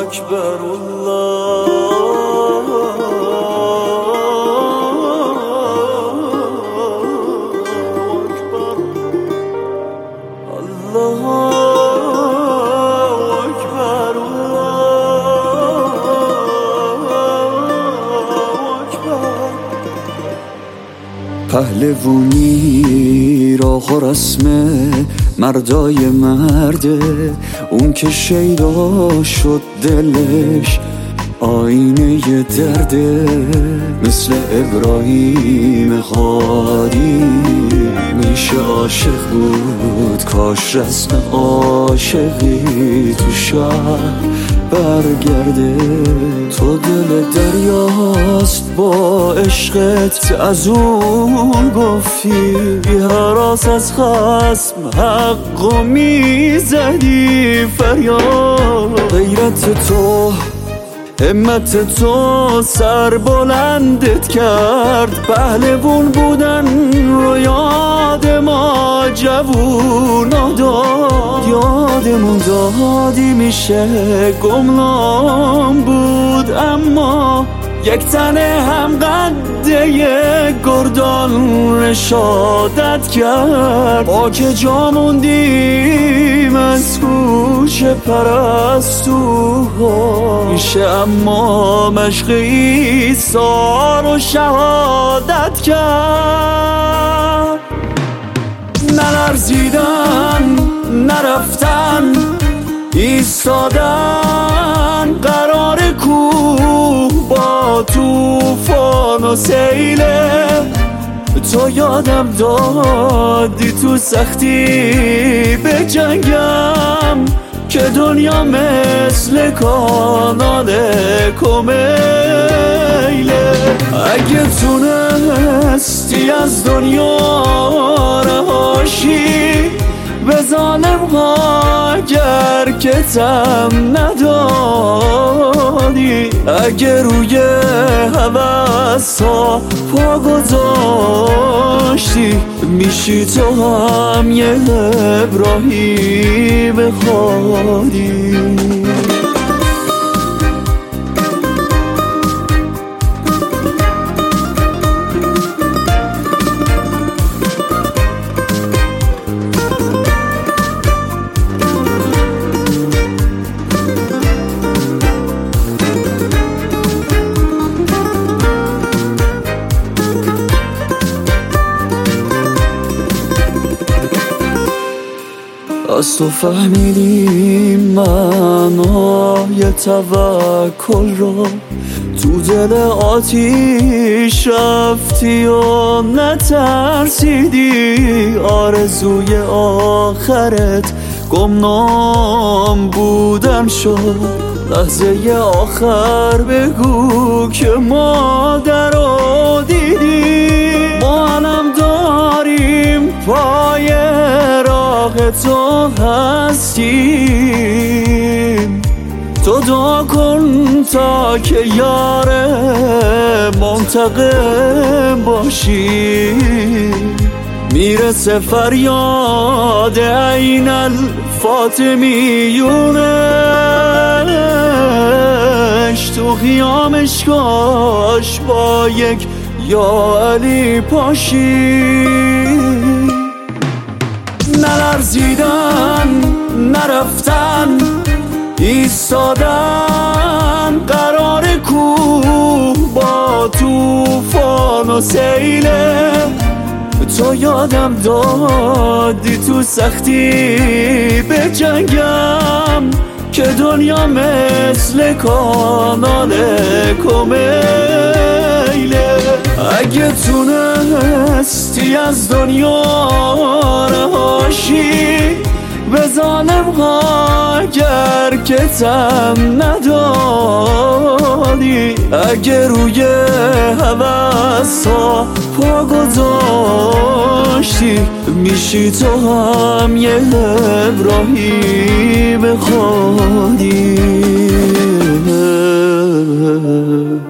اکبر الله اکبر الله اکبر اکبر. پهلوانی راه و رسمه مردای مرده، اون که شیدا شد دلش آینه درده، مثل ابراهیم هادی میشه عاشق بود، کاش رسم عاشقی تو شهر برگرده. تو دل دریاست با عشقت از اون گفتی، بی هراس از خصم حقو میزدی فریاد. غیرت تو همت تو سر بلندت کرد، پهلوون بودن رو یاد ما جوونا داد. یادمون دادی میشه گمنام بود، اما یک تنه هم قده گردان رشادت کرد. با که جا موندیم از هوش پرستوها، میشه اما مشق عیسی رو شهادت کرد. نلرزیدن نرفتن ایستادن، قرار کوه با طوفان و سیله. تو یادم دادی تو سختی به جنگم، که دنیا مثل کانال کمیله. اگه تونستی از دنیا رهاشی، به ظالم ها گر که تم ندادی، اگه روی هوس ها پا گذاشتی، میشی تو هم یه ابراهیم هادی. از تو فهمیدیم معنای توکل را، تو دل آتیش رفتی و نترسیدی. آرزوی آخرت گمنام بودن شد، لحظه آخر بگو که مادر رو دیدی. ما هم داریم پای راه تو هستیم، تو دعا کن تا که یار منتقم باشی. میرسه فریاد عین الفاطمیونش، تو قیامش کاش با یک یا علی پاشی. نلرزیدن نرفتن ایستادن، قرار کوه با طوفان و سیله. تو یادم دادی تو سختی به جنگم، که دنیا مثل کانال کمیله. اگه تونستی از دنیا رهاشی، به ظالم ها گر که تم ندادی، اگه روی هوس ها پا گذاشتی، میشی تو هم یه ابراهیم هادی.